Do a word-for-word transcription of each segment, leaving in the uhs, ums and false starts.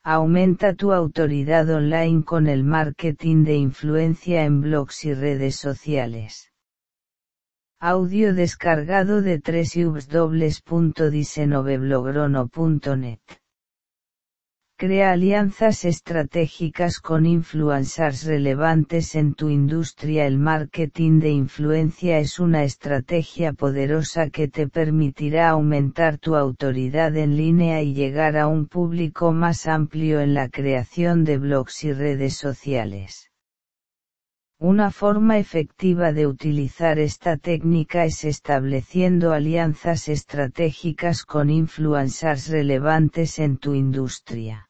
Aumenta tu autoridad online con el marketing de influencia en blogs y redes sociales. Audio descargado de w w w punto diecinueve blogrono punto net. Crea alianzas estratégicas con influencers relevantes en tu industria. El marketing de influencia es una estrategia poderosa que te permitirá aumentar tu autoridad en línea y llegar a un público más amplio en la creación de blogs y redes sociales. Una forma efectiva de utilizar esta técnica es estableciendo alianzas estratégicas con influencers relevantes en tu industria.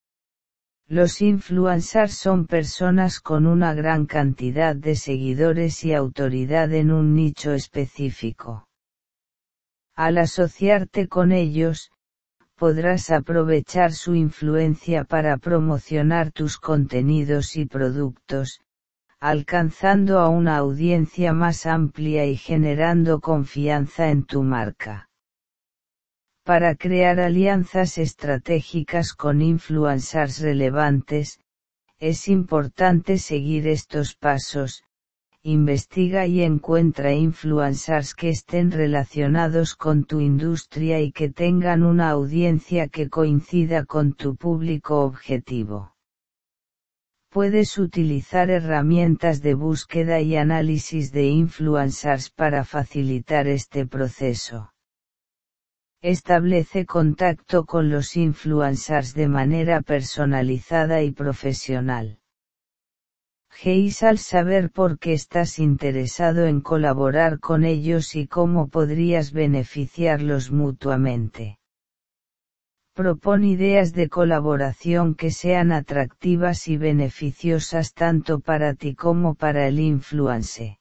Los influencers son personas con una gran cantidad de seguidores y autoridad en un nicho específico. Al asociarte con ellos, podrás aprovechar su influencia para promocionar tus contenidos y productos, alcanzando a una audiencia más amplia y generando confianza en tu marca. Para crear alianzas estratégicas con influencers relevantes, es importante seguir estos pasos. Investiga y encuentra influencers que estén relacionados con tu industria y que tengan una audiencia que coincida con tu público objetivo. Puedes utilizar herramientas de búsqueda y análisis de influencers para facilitar este proceso. Establece contacto con los influencers de manera personalizada y profesional. Geis al saber por qué estás interesado en colaborar con ellos y cómo podrías beneficiarlos mutuamente. Propon ideas de colaboración que sean atractivas y beneficiosas tanto para ti como para el influencer.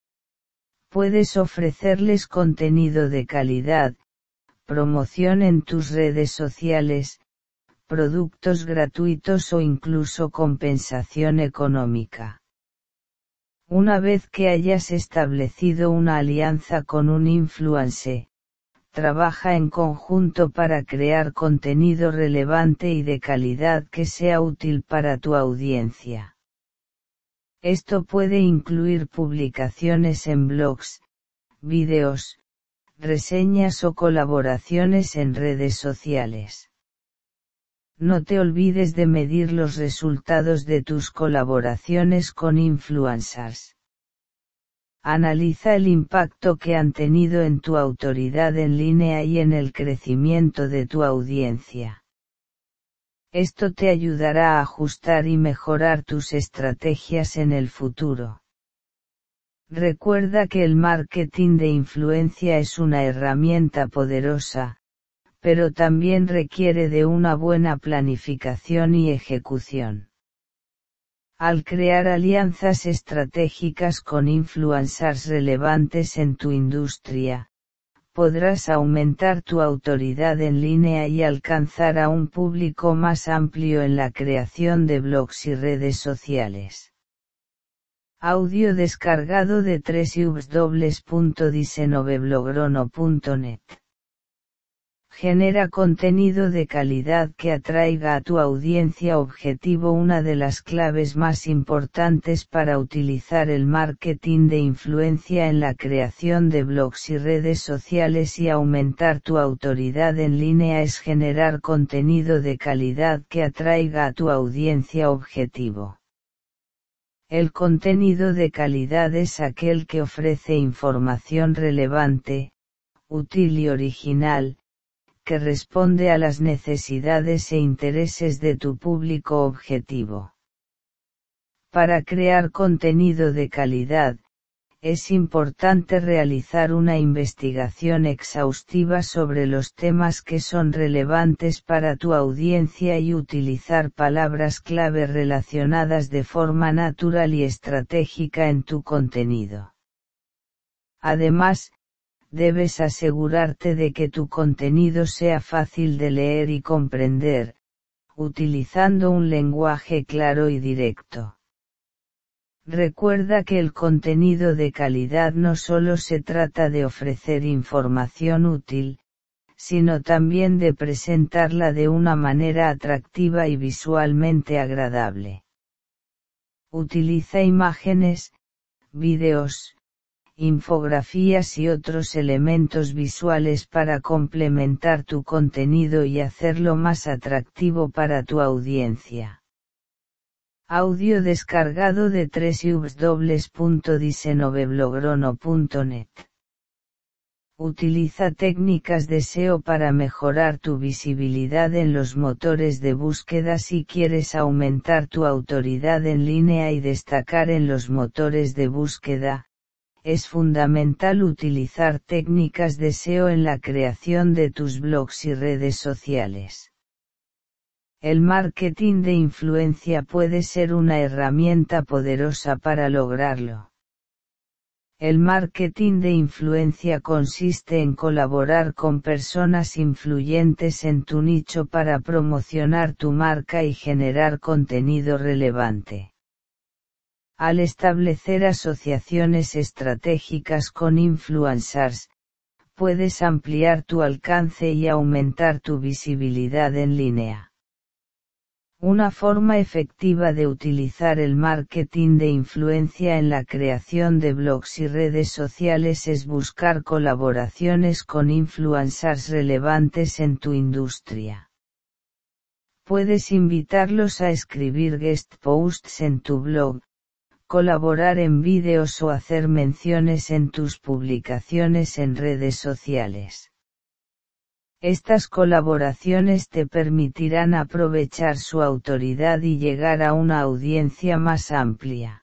Puedes ofrecerles contenido de calidad, promoción en tus redes sociales, productos gratuitos o incluso compensación económica. Una vez que hayas establecido una alianza con un influencer, trabaja en conjunto para crear contenido relevante y de calidad que sea útil para tu audiencia. Esto puede incluir publicaciones en blogs, vídeos, reseñas o colaboraciones en redes sociales. No te olvides de medir los resultados de tus colaboraciones con influencers. Analiza el impacto que han tenido en tu autoridad en línea y en el crecimiento de tu audiencia. Esto te ayudará a ajustar y mejorar tus estrategias en el futuro. Recuerda que el marketing de influencia es una herramienta poderosa, pero también requiere de una buena planificación y ejecución. Al crear alianzas estratégicas con influencers relevantes en tu industria, podrás aumentar tu autoridad en línea y alcanzar a un público más amplio en la creación de blogs y redes sociales. Audio descargado de w w w punto diecinueve blogrono punto net. Genera contenido de calidad que atraiga a tu audiencia objetivo. Una de las claves más importantes para utilizar el marketing de influencia en la creación de blogs y redes sociales y aumentar tu autoridad en línea es generar contenido de calidad que atraiga a tu audiencia objetivo. El contenido de calidad es aquel que ofrece información relevante, útil y original, que responde a las necesidades e intereses de tu público objetivo. Para crear contenido de calidad, es importante realizar una investigación exhaustiva sobre los temas que son relevantes para tu audiencia y utilizar palabras clave relacionadas de forma natural y estratégica en tu contenido. Además, debes asegurarte de que tu contenido sea fácil de leer y comprender, utilizando un lenguaje claro y directo. Recuerda que el contenido de calidad no solo se trata de ofrecer información útil, sino también de presentarla de una manera atractiva y visualmente agradable. Utiliza imágenes, vídeos, infografías y otros elementos visuales para complementar tu contenido y hacerlo más atractivo para tu audiencia. Audio descargado de doble u doble u doble u punto diecinueve punto net. Utiliza técnicas de S E O para mejorar tu visibilidad en los motores de búsqueda si quieres aumentar tu autoridad en línea y destacar en los motores de búsqueda. Es fundamental utilizar técnicas de S E O en la creación de tus blogs y redes sociales. El marketing de influencia puede ser una herramienta poderosa para lograrlo. El marketing de influencia consiste en colaborar con personas influyentes en tu nicho para promocionar tu marca y generar contenido relevante. Al establecer asociaciones estratégicas con influencers, puedes ampliar tu alcance y aumentar tu visibilidad en línea. Una forma efectiva de utilizar el marketing de influencia en la creación de blogs y redes sociales es buscar colaboraciones con influencers relevantes en tu industria. Puedes invitarlos a escribir guest posts en tu blog, colaborar en vídeos o hacer menciones en tus publicaciones en redes sociales. Estas colaboraciones te permitirán aprovechar su autoridad y llegar a una audiencia más amplia.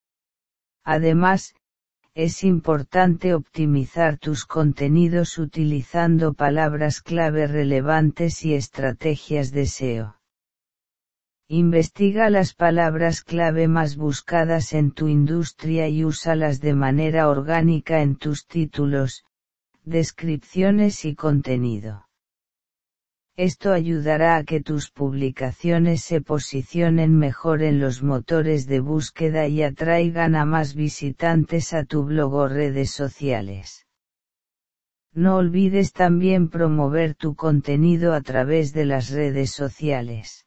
Además, es importante optimizar tus contenidos utilizando palabras clave relevantes y estrategias de S E O. Investiga las palabras clave más buscadas en tu industria y úsalas de manera orgánica en tus títulos, descripciones y contenido. Esto ayudará a que tus publicaciones se posicionen mejor en los motores de búsqueda y atraigan a más visitantes a tu blog o redes sociales. No olvides también promover tu contenido a través de las redes sociales.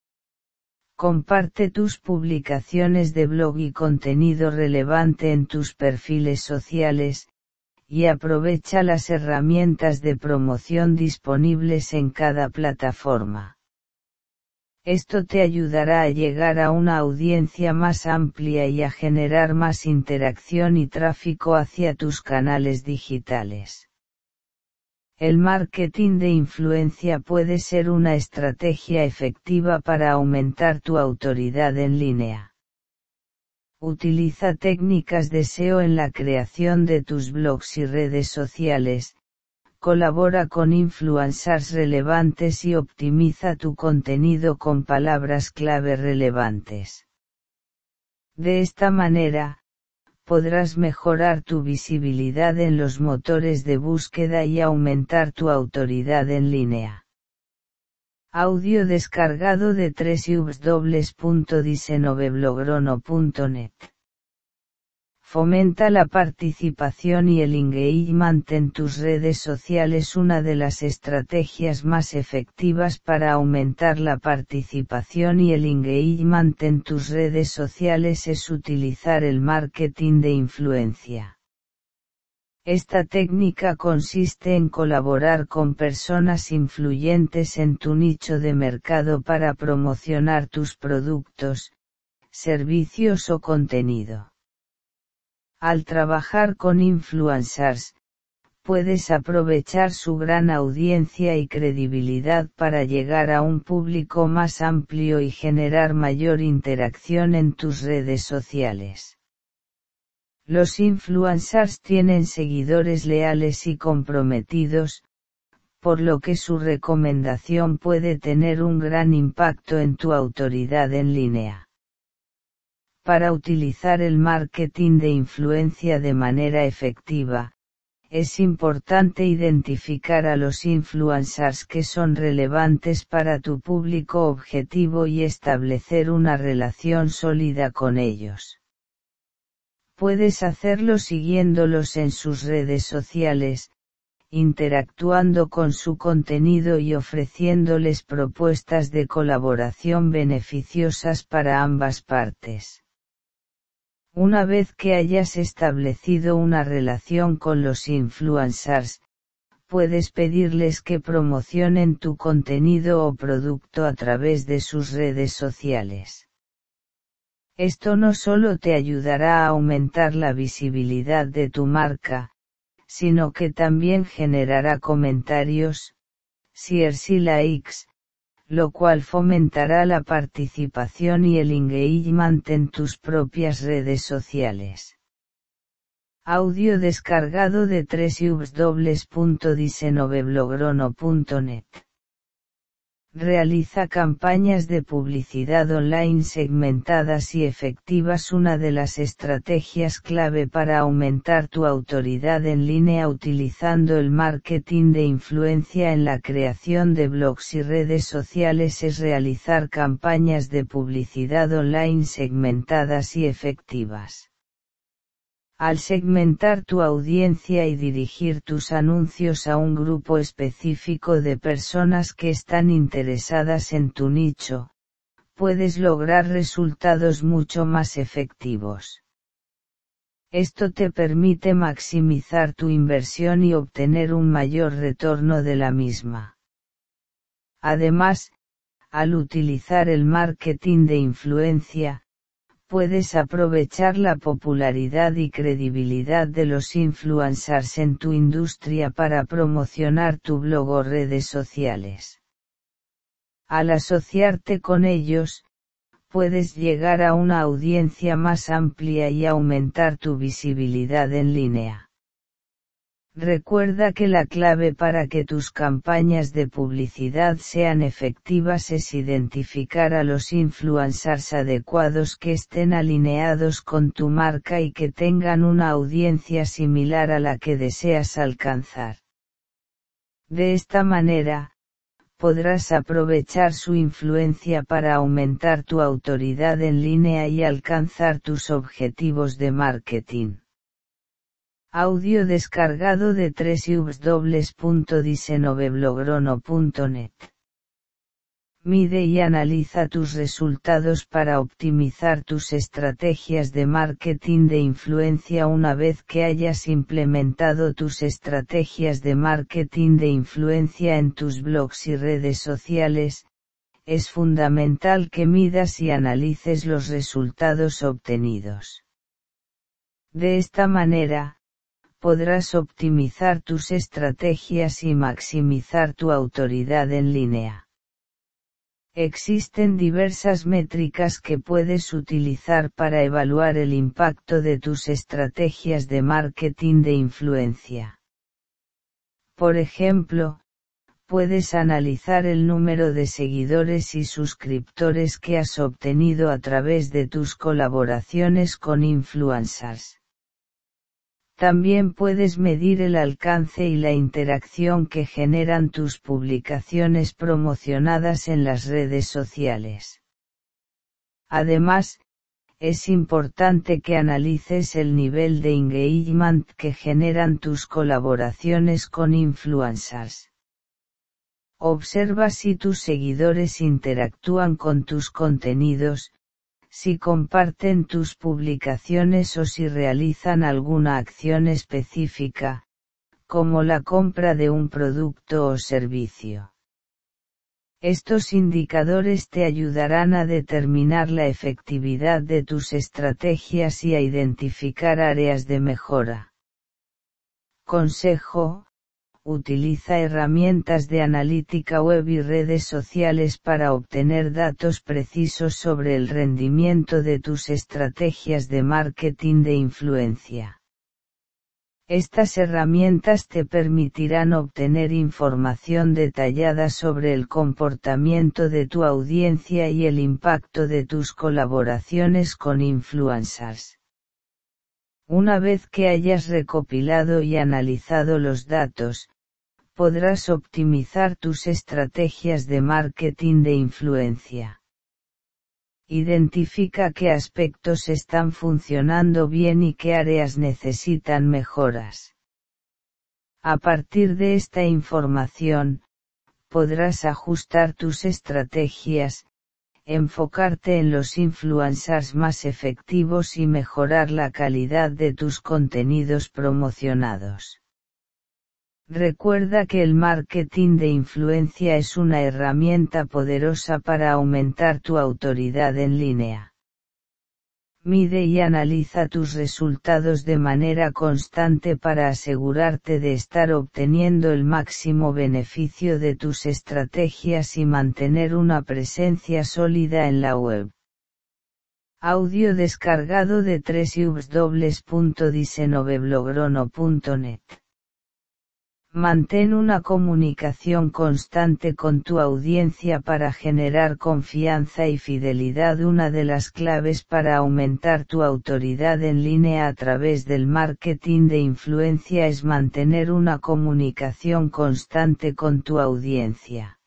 Comparte tus publicaciones de blog y contenido relevante en tus perfiles sociales, y aprovecha las herramientas de promoción disponibles en cada plataforma. Esto te ayudará a llegar a una audiencia más amplia y a generar más interacción y tráfico hacia tus canales digitales. El marketing de influencia puede ser una estrategia efectiva para aumentar tu autoridad en línea. Utiliza técnicas de S E O en la creación de tus blogs y redes sociales, colabora con influencers relevantes y optimiza tu contenido con palabras clave relevantes. De esta manera, podrás mejorar tu visibilidad en los motores de búsqueda y aumentar tu autoridad en línea. Audio descargado de doble u doble u doble u punto diecinueve punto net. Fomenta la participación y el engagement en tus redes sociales. Una de las estrategias más efectivas para aumentar la participación y el engagement en tus redes sociales es utilizar el marketing de influencia. Esta técnica consiste en colaborar con personas influyentes en tu nicho de mercado para promocionar tus productos, servicios o contenido. Al trabajar con influencers, puedes aprovechar su gran audiencia y credibilidad para llegar a un público más amplio y generar mayor interacción en tus redes sociales. Los influencers tienen seguidores leales y comprometidos, por lo que su recomendación puede tener un gran impacto en tu autoridad en línea. Para utilizar el marketing de influencia de manera efectiva, es importante identificar a los influencers que son relevantes para tu público objetivo y establecer una relación sólida con ellos. Puedes hacerlo siguiéndolos en sus redes sociales, interactuando con su contenido y ofreciéndoles propuestas de colaboración beneficiosas para ambas partes. Una vez que hayas establecido una relación con los influencers, puedes pedirles que promocionen tu contenido o producto a través de sus redes sociales. Esto no solo te ayudará a aumentar la visibilidad de tu marca, sino que también generará comentarios, shares y likes, lo cual fomentará la participación y el engagement en tus propias redes sociales. Audio descargado de w w w punto diecinueve punto net. Realiza campañas de publicidad online segmentadas y efectivas. Una de las estrategias clave para aumentar tu autoridad en línea utilizando el marketing de influencia en la creación de blogs y redes sociales es realizar campañas de publicidad online segmentadas y efectivas. Al segmentar tu audiencia y dirigir tus anuncios a un grupo específico de personas que están interesadas en tu nicho, puedes lograr resultados mucho más efectivos. Esto te permite maximizar tu inversión y obtener un mayor retorno de la misma. Además, al utilizar el marketing de influencia, puedes aprovechar la popularidad y credibilidad de los influencers en tu industria para promocionar tu blog o redes sociales. Al asociarte con ellos, puedes llegar a una audiencia más amplia y aumentar tu visibilidad en línea. Recuerda que la clave para que tus campañas de publicidad sean efectivas es identificar a los influencers adecuados que estén alineados con tu marca y que tengan una audiencia similar a la que deseas alcanzar. De esta manera, podrás aprovechar su influencia para aumentar tu autoridad en línea y alcanzar tus objetivos de marketing. Audio descargado de w w w punto diecinueve punto net. Mide y analiza tus resultados para optimizar tus estrategias de marketing de influencia. Una vez que hayas implementado tus estrategias de marketing de influencia en tus blogs y redes sociales, es fundamental que midas y analices los resultados obtenidos. De esta manera, podrás optimizar tus estrategias y maximizar tu autoridad en línea. Existen diversas métricas que puedes utilizar para evaluar el impacto de tus estrategias de marketing de influencia. Por ejemplo, puedes analizar el número de seguidores y suscriptores que has obtenido a través de tus colaboraciones con influencers. También puedes medir el alcance y la interacción que generan tus publicaciones promocionadas en las redes sociales. Además, es importante que analices el nivel de engagement que generan tus colaboraciones con influencers. Observa si tus seguidores interactúan con tus contenidos, si comparten tus publicaciones o si realizan alguna acción específica, como la compra de un producto o servicio. Estos indicadores te ayudarán a determinar la efectividad de tus estrategias y a identificar áreas de mejora. Consejo: utiliza herramientas de analítica web y redes sociales para obtener datos precisos sobre el rendimiento de tus estrategias de marketing de influencia. Estas herramientas te permitirán obtener información detallada sobre el comportamiento de tu audiencia y el impacto de tus colaboraciones con influencers. Una vez que hayas recopilado y analizado los datos, podrás optimizar tus estrategias de marketing de influencia. Identifica qué aspectos están funcionando bien y qué áreas necesitan mejoras. A partir de esta información, podrás ajustar tus estrategias, enfocarte en los influencers más efectivos y mejorar la calidad de tus contenidos promocionados. Recuerda que el marketing de influencia es una herramienta poderosa para aumentar tu autoridad en línea. Mide y analiza tus resultados de manera constante para asegurarte de estar obteniendo el máximo beneficio de tus estrategias y mantener una presencia sólida en la web. Audio descargado de doble u doble u doble u punto diecinueve punto net. Mantén una comunicación constante con tu audiencia para generar confianza y fidelidad. Una de las claves para aumentar tu autoridad en línea a través del marketing de influencia es mantener una comunicación constante con tu audiencia.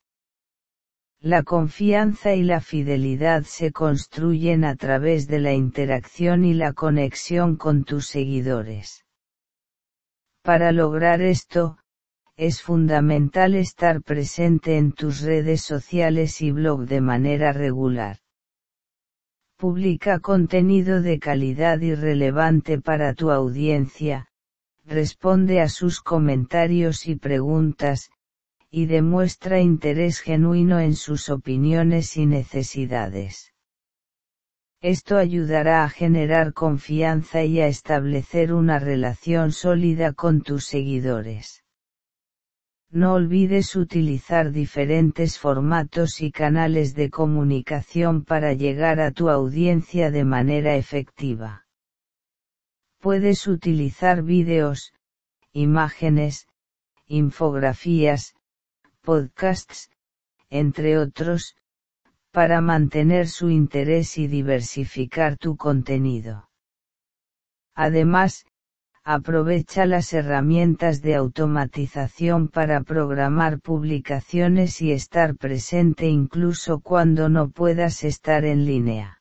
La confianza y la fidelidad se construyen a través de la interacción y la conexión con tus seguidores. Para lograr esto, es fundamental estar presente en tus redes sociales y blog de manera regular. Publica contenido de calidad y relevante para tu audiencia, responde a sus comentarios y preguntas, y demuestra interés genuino en sus opiniones y necesidades. Esto ayudará a generar confianza y a establecer una relación sólida con tus seguidores. No olvides utilizar diferentes formatos y canales de comunicación para llegar a tu audiencia de manera efectiva. Puedes utilizar vídeos, imágenes, infografías, podcasts, entre otros, para mantener su interés y diversificar tu contenido. Además, aprovecha las herramientas de automatización para programar publicaciones y estar presente incluso cuando no puedas estar en línea.